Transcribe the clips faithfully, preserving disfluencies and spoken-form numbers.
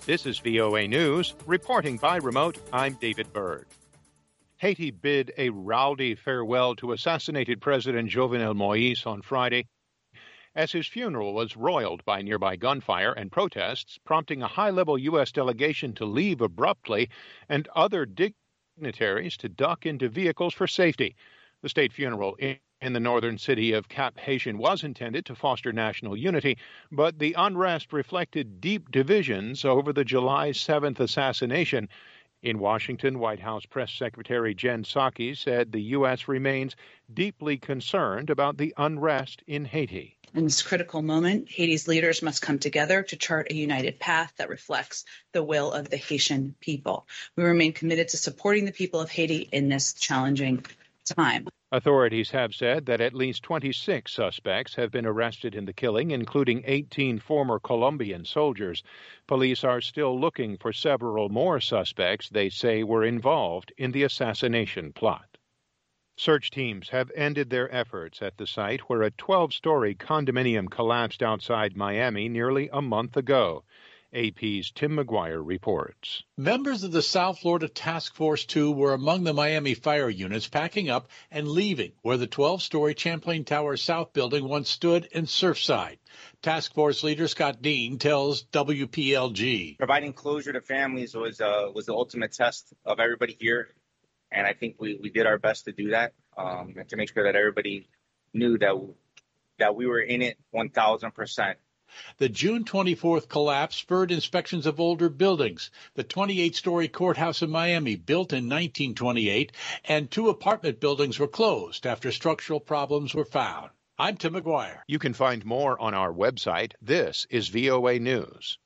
This is V O A News. Reporting by remote, I'm David Byrd. Haiti bid a rowdy farewell to assassinated President Jovenel Moïse on Friday, as his funeral was roiled by nearby gunfire and protests, prompting a high-level U S delegation to leave abruptly and other dignitaries to duck into vehicles for safety. The state funeral in in the northern city of Cap-Haïtien was intended to foster national unity, but the unrest reflected deep divisions over the July seventh assassination. In Washington, White House Press Secretary Jen Psaki said the U S remains deeply concerned about the unrest in Haiti. In this critical moment, Haiti's leaders must come together to chart a united path that reflects the will of the Haitian people. We remain committed to supporting the people of Haiti in this challenging time. Authorities have said that at least twenty-six suspects have been arrested in the killing, including eighteen former Colombian soldiers. Police are still looking for several more suspects they say were involved in the assassination plot. Search teams have ended their efforts at the site where a twelve-story condominium collapsed outside Miami nearly a month ago. A P's Tim McGuire reports. Members of the South Florida Task Force two were among the Miami fire units packing up and leaving where the twelve-story Champlain Tower South building once stood in Surfside. Task Force leader Scott Dean tells W P L G. Providing closure to families was uh, was the ultimate test of everybody here, and I think we, we did our best to do that, um, and to make sure that everybody knew that that we were in it one thousand percent. The June twenty-fourth collapse spurred inspections of older buildings. The twenty-eight-story courthouse in Miami, built in nineteen twenty-eight, and two apartment buildings were closed after structural problems were found. I'm Tim McGuire. You can find more on our website. This is V O A News.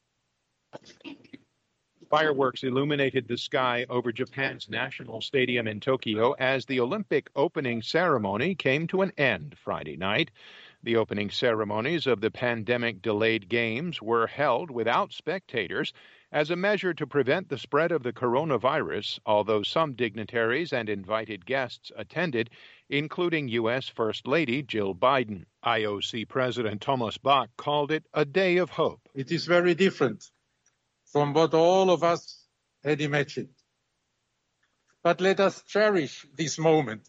Fireworks illuminated the sky over Japan's National Stadium in Tokyo as the Olympic opening ceremony came to an end Friday night. The opening ceremonies of the pandemic-delayed games were held without spectators as a measure to prevent the spread of the coronavirus, although some dignitaries and invited guests attended, including U S First Lady Jill Biden. I O C President Thomas Bach called it a day of hope. It is very different from what all of us had imagined. But let us cherish this moment.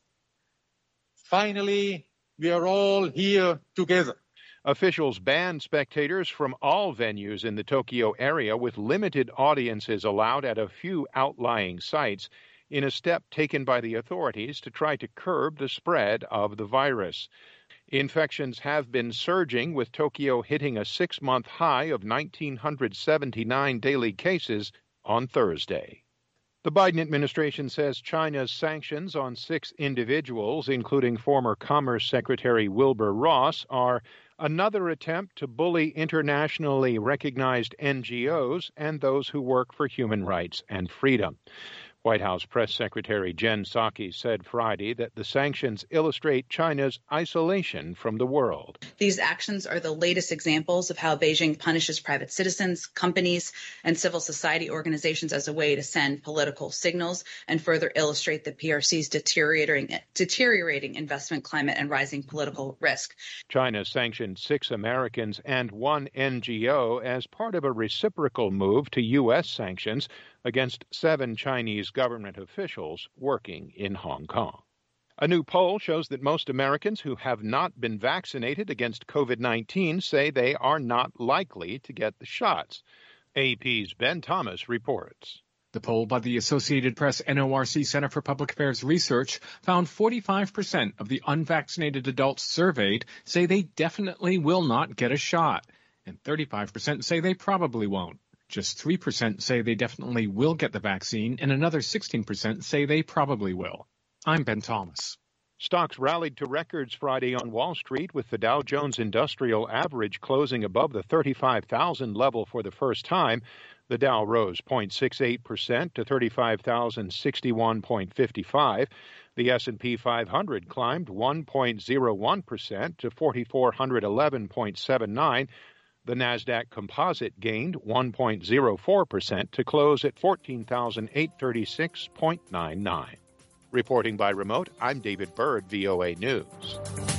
Finally, we are all here together. Officials banned spectators from all venues in the Tokyo area, with limited audiences allowed at a few outlying sites, in a step taken by the authorities to try to curb the spread of the virus. Infections have been surging, with Tokyo hitting a six-month high of one thousand nine hundred seventy-nine daily cases on Thursday. The Biden administration says China's sanctions on six individuals, including former Commerce Secretary Wilbur Ross, are another attempt to bully internationally recognized N G Os and those who work for human rights and freedom. White House Press Secretary Jen Psaki said Friday that the sanctions illustrate China's isolation from the world. These actions are the latest examples of how Beijing punishes private citizens, companies, and civil society organizations as a way to send political signals and further illustrate the P R C's deteriorating, deteriorating investment climate and rising political risk. China sanctioned six Americans and one N G O as part of a reciprocal move to U S sanctions against seven Chinese government officials working in Hong Kong. A new poll shows that most Americans who have not been vaccinated against COVID nineteen say they are not likely to get the shots. A P's Ben Thomas reports. The poll by the Associated Press N O R C Center for Public Affairs Research found forty-five percent of the unvaccinated adults surveyed say they definitely will not get a shot, and thirty-five percent say they probably won't. Just three percent say they definitely will get the vaccine, and another sixteen percent say they probably will. I'm Ben Thomas. Stocks rallied to records Friday on Wall Street, with the Dow Jones Industrial Average closing above the thirty-five thousand level for the first time. The Dow rose zero point six eight percent to thirty-five thousand sixty-one point five five. The S and P five hundred climbed one point zero one percent to four thousand four hundred eleven point seven nine. The Nasdaq Composite gained one point zero four percent to close at fourteen thousand eight hundred thirty-six point nine nine. Reporting by remote, I'm David Byrd, V O A News.